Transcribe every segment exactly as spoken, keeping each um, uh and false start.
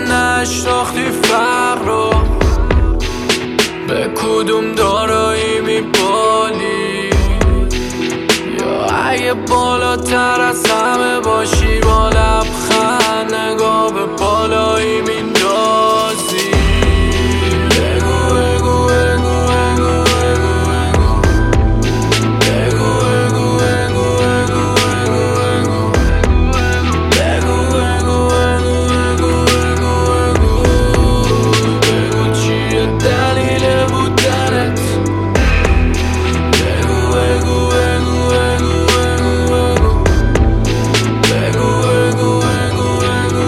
نشناختی فرق رو، به کدوم دارایی میبالی، یا اگه بالاتر از همه باشی با لبخند نگاه به بالایی میندازی. بگو بگو بگو بگو بگو بگو بگو بگو بگو بگو بگو بگو چیه دلیل بودنت. بگو بگو بگو بگو بگو بگو بگو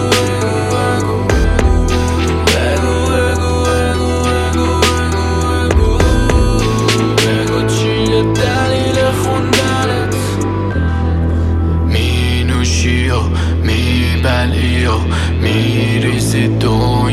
بگو چیه دلیل خوندنت. می نوشی و می بلی و می ریزی دنیا